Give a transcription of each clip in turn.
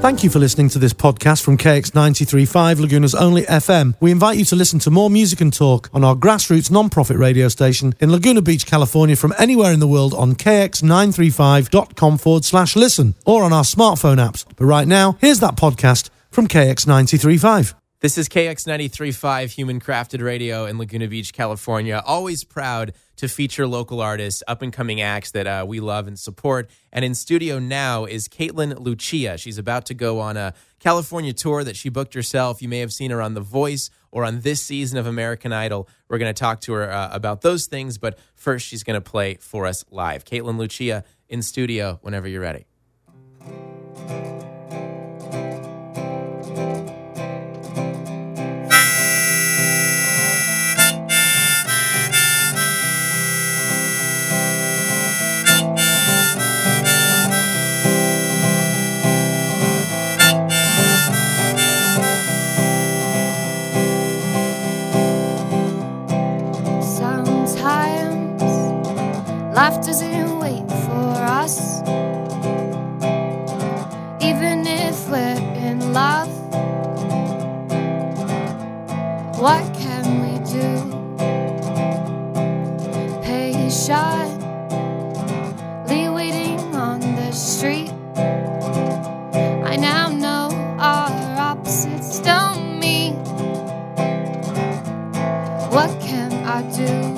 Thank you for listening to this podcast from KX93.5, Laguna's only FM. We invite you to listen to more music and talk on our grassroots non-profit radio station in Laguna Beach, California, from anywhere in the world on kx935.com/listen or on our smartphone apps. But right now, here's that podcast from KX93.5. This is KX 93.5 Human Crafted Radio in Laguna Beach, California. Always proud to feature local artists, up-and-coming acts that we love and support. And in studio now is Caitlin Lucia. She's about to go on a California tour that she booked herself. You may have seen her on The Voice or on this season of American Idol. We're going to talk to her about those things, but first she's going to play for us live. Caitlin Lucia in studio whenever you're ready. Life doesn't wait for us, even if we're in love. What can we do? Patiently waiting on the street. I now know our opposites don't meet. What can I do?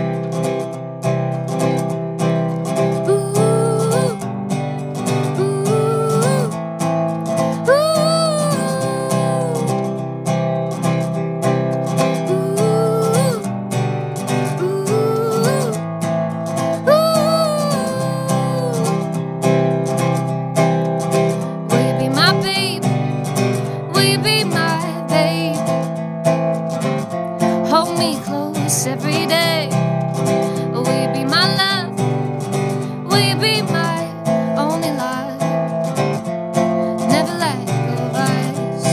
Every day, will you be my love? Will you be my only love? Never let go of us.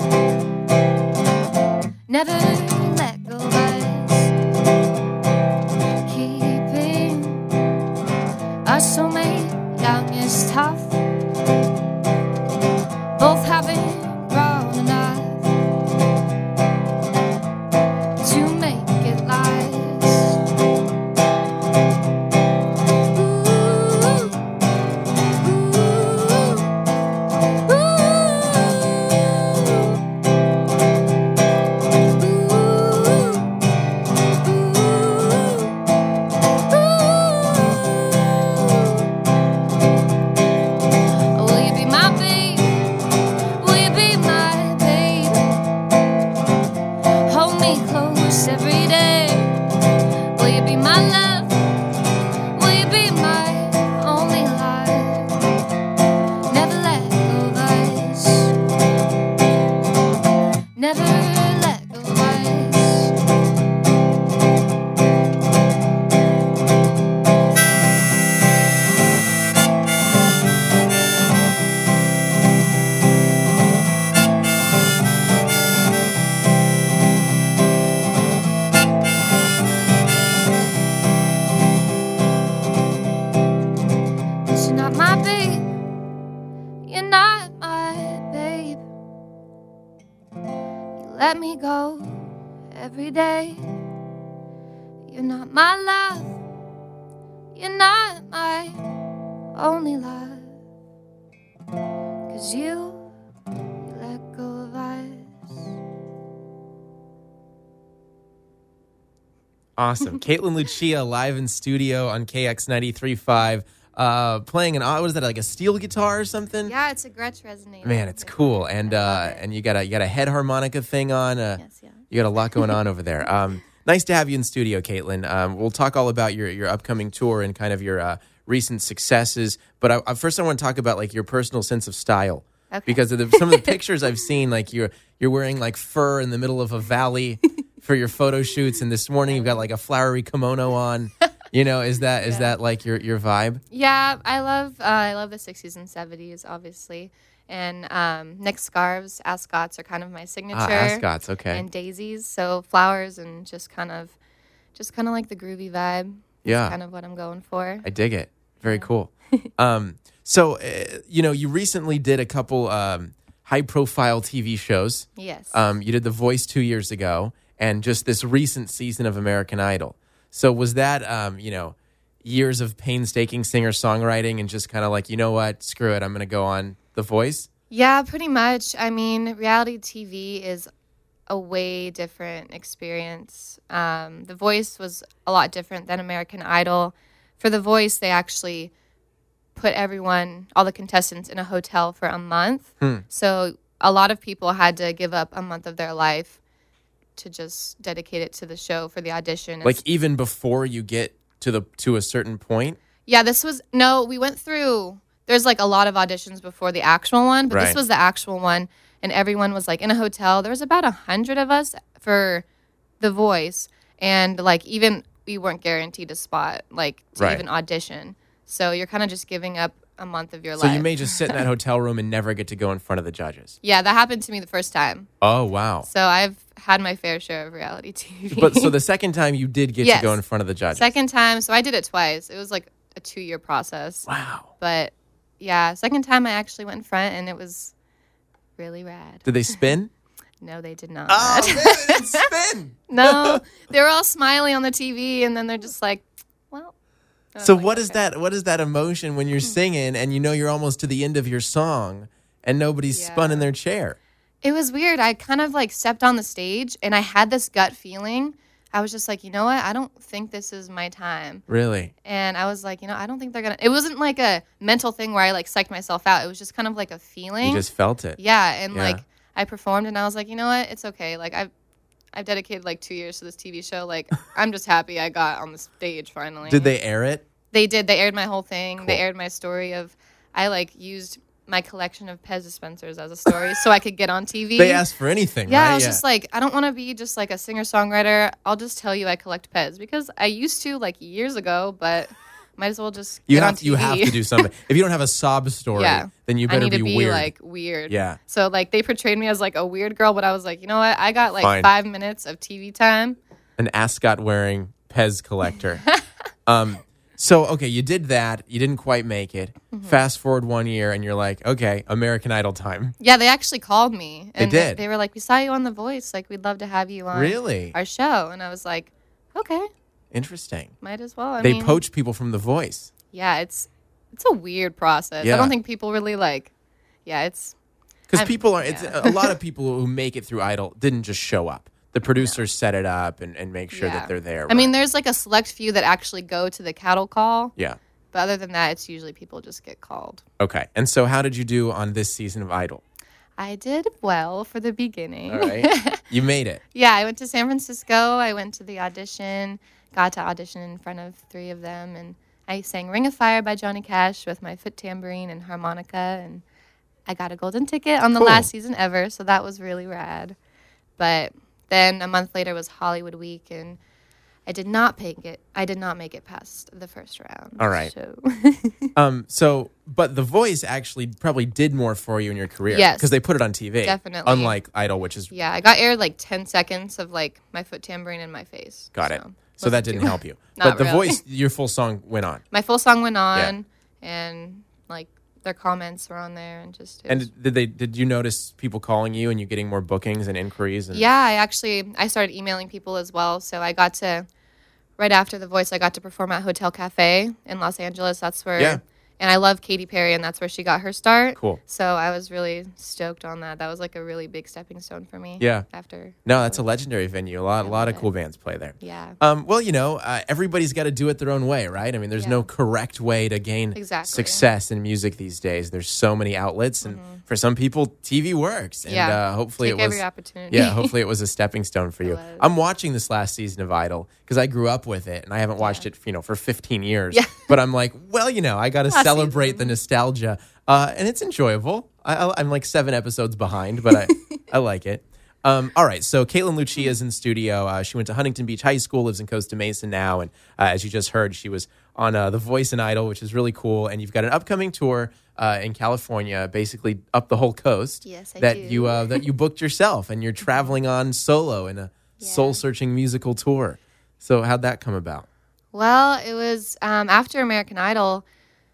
Never let go of us. Keeping us soulmate young is tough. Both haven't grown enough to make it last. Every day, will you be my love? Will you be my only love? Never let go of us. Never let go of us. Let me go every day. You're not my love. You're not my only love. 'Cause you let go of us. Awesome. Caitlin Lucia live in studio on KX 93.5. Playing what is that, like a steel guitar or something? Yeah, it's a Gretsch resonator. Man, it's cool. And you got a head harmonica thing on. Yes, yeah. You got a lot going on over there. Nice to have you in studio, Caitlin. We'll talk all about your upcoming tour and kind of your recent successes. But first I want to talk about like your personal sense of style. Okay. Because of some of the pictures I've seen, like you're wearing like fur in the middle of a valley for your photo shoots, and this morning you've got like a flowery kimono on. You know, is that like your vibe? Yeah, I love the 60s and 70s, obviously. And neck scarves, ascots are kind of my signature. Ascots, okay. And daisies, so flowers and just kind of like the groovy vibe. Yeah. That's kind of what I'm going for. I dig it. Very cool. So, you recently did a couple high-profile TV shows. Yes. You did The Voice 2 years ago, and just this recent season of American Idol. So was that, years of painstaking singer-songwriting and just kind of like, you know what, screw it, I'm going to go on The Voice? Yeah, pretty much. I mean, reality TV is a way different experience. The Voice was a lot different than American Idol. For The Voice, they actually put all the contestants in a hotel for a month. So a lot of people had to give up a month of their life to just dedicate it to the show for the audition. Like even before you get to a certain point? Yeah, we went through, there's like a lot of auditions before the actual one, but this was the actual one, and everyone was like in a hotel. There was about 100 of us for The Voice, and like even we weren't guaranteed a spot like to even audition. So you're kind of just giving up a month of your life. So you may just sit in that hotel room and never get to go in front of the judges. Yeah, that happened to me the first time. Oh, wow. So I've had my fair share of reality TV. But so the second time you did get to go in front of the judges. Second time, so I did it twice. It was like a 2-year process. Wow. But yeah, second time I actually went in front and it was really rad. Did they spin? No, they did not. Oh, man, it didn't spin. No, they were all smiling on the TV and then they're just like, well. So what is that? What is that emotion when you're singing and you know you're almost to the end of your song and nobody's spun in their chair? It was weird. I kind of like stepped on the stage and I had this gut feeling. I was just like, you know what? I don't think this is my time. Really? And I was like, I don't think they're going to. It wasn't like a mental thing where I like psyched myself out. It was just kind of like a feeling. You just felt it. Yeah. And like I performed and I was like, you know what? It's okay. Like I've dedicated like 2 years to this TV show. Like I'm just happy I got on the stage finally. Did they air it? They did. They aired my whole thing. Cool. They aired my story of I like used my collection of Pez dispensers as a story so I could get on TV. They asked for anything, yeah, right? I was just like, I don't want to be just like a singer-songwriter. I'll just tell you I collect Pez because I used to like years ago, but might as well just get on TV. You have to do something. If you don't have a sob story, then you better I need to be weird. like weird. Yeah. So like they portrayed me as like a weird girl, but I was like, you know what? I got like 5 minutes of TV time. An ascot-wearing Pez collector. So, okay, you did that. You didn't quite make it. Mm-hmm. Fast forward 1 year, and you're like, okay, American Idol time. Yeah, they actually called me. And they did? They were like, we saw you on The Voice. Like, we'd love to have you on our show. And I was like, okay. Interesting. Might as well. They poach people from The Voice. Yeah, it's a weird process. Yeah. I don't think people really like, it's... Because people are, it's a lot of people who make it through Idol didn't just show up. The producers set it up and make sure that they're there. I mean, there's like a select few that actually go to the cattle call. Yeah. But other than that, it's usually people just get called. Okay. And so how did you do on this season of Idol? I did well for the beginning. All right. You made it. Yeah, I went to San Francisco. I went to the audition, got to audition in front of 3 of them. And I sang Ring of Fire by Johnny Cash with my foot tambourine and harmonica. And I got a golden ticket on the last season ever. So that was really rad. But... then a month later was Hollywood Week, and I did not make it. I did not make it past the first round. All right. So, but The Voice actually probably did more for you in your career. Yes. Because they put it on TV. Definitely. Unlike Idol, which is... yeah, I got aired like 10 seconds of like my foot tambourine in my face. Got it. So that didn't help you. Not but The really. Voice, your full song went on. My full song went on, and like their comments were on there, and just... And did you notice people calling you and you getting more bookings and inquiries? And... yeah, I started emailing people as well. So I got to, right after The Voice, I got to perform at Hotel Cafe in Los Angeles. That's where... yeah. And I love Katy Perry, and that's where she got her start. Cool. So I was really stoked on that. That was like a really big stepping stone for me. Yeah. After. No, that's a legendary venue. A lot of cool bands play there. Yeah. Well, everybody's got to do it their own way, right? I mean, there's no correct way to gain success in music these days. There's so many outlets, and for some people, TV works. And hopefully Take every opportunity. Yeah, hopefully it was a stepping stone for you. I'm watching this last season of Idol because I grew up with it, and I haven't watched it, for 15 years. Yeah. But I'm like, well, I got to celebrate the nostalgia, and it's enjoyable. I'm like 7 episodes behind, but I like it. All right, so Caitlin Lucia is in studio. She went to Huntington Beach High School, lives in Costa Mesa now, and as you just heard, she was on The Voice and Idol, which is really cool. And you've got an upcoming tour in California, basically up the whole coast. Yes, I that do. that you booked yourself, and you're traveling on solo in a soul-searching musical tour. So how'd that come about? Well, it was after American Idol.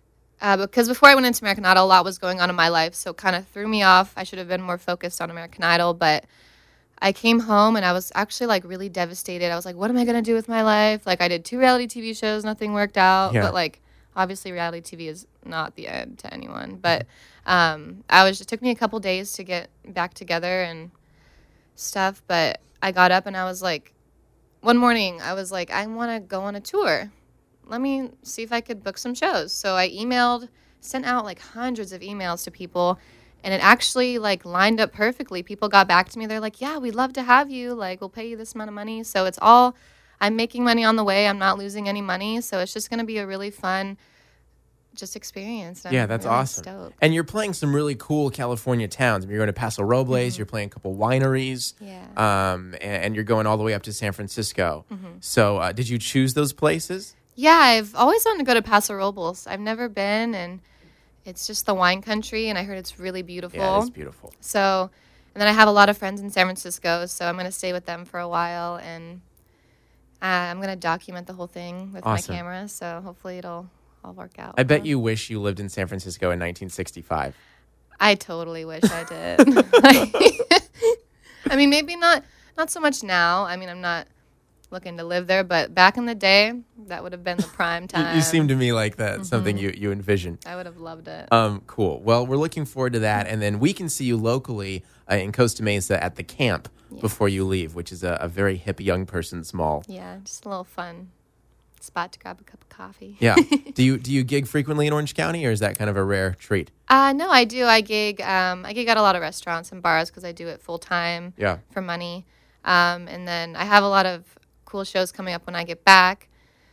because before I went into American Idol, a lot was going on in my life, so it kind of threw me off. I should have been more focused on American Idol, but I came home and I was actually like really devastated. I was like, what am I going to do with my life? Like I did 2 reality TV shows, nothing worked out, Yeah. but like obviously reality TV is not the end to anyone, but it took me a couple days to get back together and stuff, but I got up and I was like, one morning I was like, I want to go on a tour. Let me see if I could book some shows. So I sent out like hundreds of emails to people, and it actually like lined up perfectly. People got back to me. They're like, yeah, we'd love to have you. Like, we'll pay you this amount of money. So I'm making money on the way. I'm not losing any money. So it's just going to be a really fun just experience. Yeah, that's really awesome. stoked. And you're playing some really cool California towns. I mean, you're going to Paso Robles. You're playing a couple wineries. Yeah. And you're going all the way up to San Francisco. So did you choose those places? Yeah, I've always wanted to go to Paso Robles. I've never been, and it's just the wine country, and I heard it's really beautiful. Yeah, it's beautiful. So, and then I have a lot of friends in San Francisco, so I'm going to stay with them for a while, and I'm going to document the whole thing with Awesome. my camera, so hopefully it'll all work out. I bet you wish you lived in San Francisco in 1965. I totally wish I did. I mean, maybe not so much now. I mean, I'm not looking to live there, but back in the day, that would have been the prime time. You seem to me like that, something you envision. I would have loved it. Cool. Well, we're looking forward to that. And then we can see you locally in Costa Mesa at the camp before you leave, which is a very hip young person's mall. Yeah, just a little fun spot to grab a cup of coffee. Yeah. Do you gig frequently in Orange County, or is that kind of a rare treat? No, I do. I gig at a lot of restaurants and bars because I do it full time Yeah. for money. And then I have a lot of cool shows coming up when I get back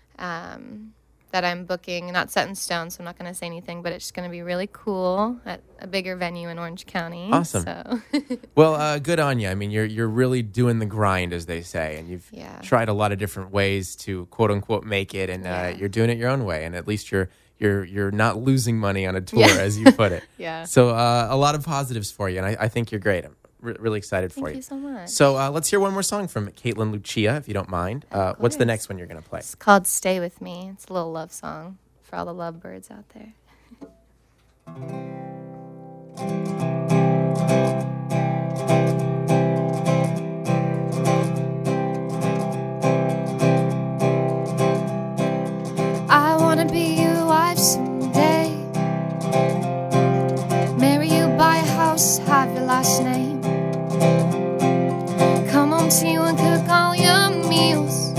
that I'm booking. Not set in stone, so I'm not going to say anything, but it's just going to be really cool at a bigger venue in Orange County. Awesome. So. Well, good on you. I mean, you're really doing the grind, as they say, and you've tried a lot of different ways to quote unquote make it, and you're doing it your own way, and at least you're not losing money on a tour, as you put it. Yeah. So a lot of positives for you, and I think you're great. I'm really excited for you. Thank you so much. So let's hear one more song from Caitlin Lucia, if you don't mind. What's the next one you're going to play? It's called Stay With Me. It's a little love song for all the lovebirds out there. I want to be your wife someday. Marry you, buy a house, have your last name. Come home to you and cook all your meals.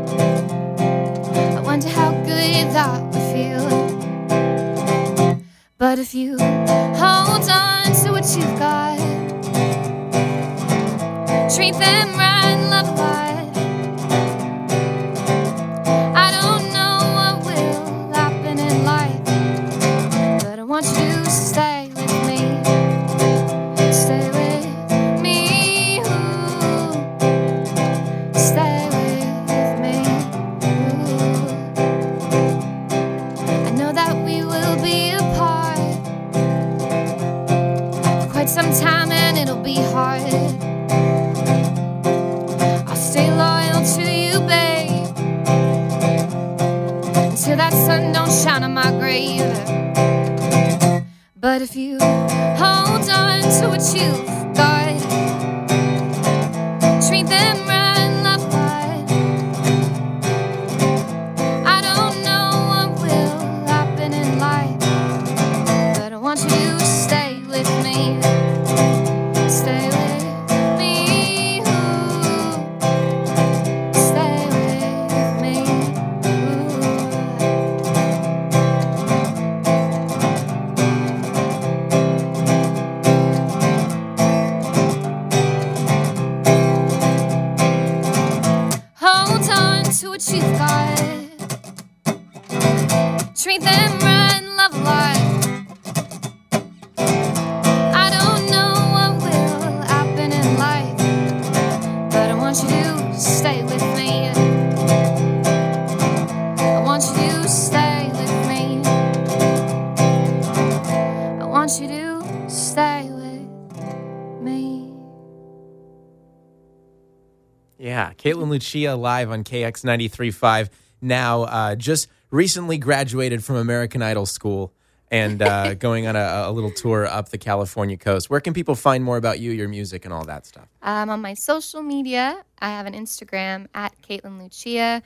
I wonder how good that would feel. But if you hold on to what you've got, treat them right and love life, I don't know what will happen in life, but I want you to stay with me. Stay with me, ooh. Stay with me, ooh. I know that we will be apart for quite some time, and it'll be hard. I'll stay loyal to you, babe, until that sun don't shine on my grave. But if you hold on to what you've got, treat them right and love life, I don't know what will happen in life, but I want you to stay with me. Stay with me, ooh. Stay with me, ooh. Hold on to what you've got. Treat them right and love life. I don't know what will happen in life, but I want you to stay with me. I want you to stay with me. I want you to stay with me. Yeah, Caitlin Lucia live on KX 93.5. Now, just recently graduated from American Idol school. and going on a little tour up the California coast. Where can people find more about you, your music, and all that stuff? On my social media, I have an Instagram at Caitlin Lucia,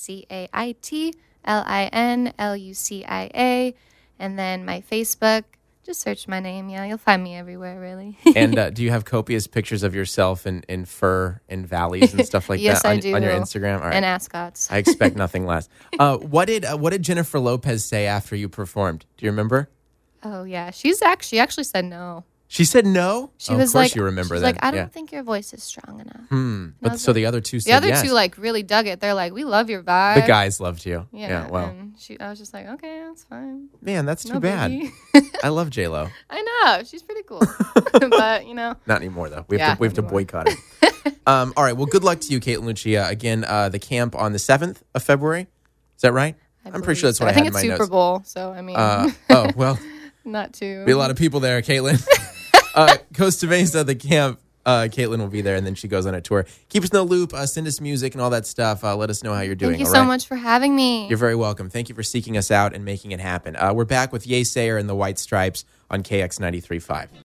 CaitlinLucia, and then my Facebook. Just search my name. Yeah, you'll find me everywhere, really. And do you have copious pictures of yourself in fur and valleys and stuff like Yes, that I do. on your Instagram? All right. And ascots. I expect nothing less. What did Jennifer Lopez say after you performed? Do you remember? Oh, yeah. She actually said no. She said no? She of was course like, you remember she's that. like, I don't think your voice is strong enough. But so the other two said The other yes. two like really dug it. They're like, we love your vibe. The guys loved you. Yeah. Well, And I was just like, okay, that's fine. man, that's too No bad. biggie. I love J-Lo. I know she's pretty cool, but Not anymore, though. We Yeah, have to not boycott her. All right. Well, good luck to you, Caitlin Lucia. Again, the camp on the 7th of February. Is that right? I'm pretty sure that's what I had think in it's my Super notes. Bowl, so I mean, Oh, well, not too. be a lot of people there, Caitlin. Costa Mesa, the camp. Caitlin will be there, and then she goes on a tour. Keep us in the loop. Send us music and all that stuff. Let us know how you're doing. Thank you all so right? much for having me. You're very welcome. Thank you for seeking us out and making it happen. We're back with Ye Sayer and the White Stripes on KX 93.5.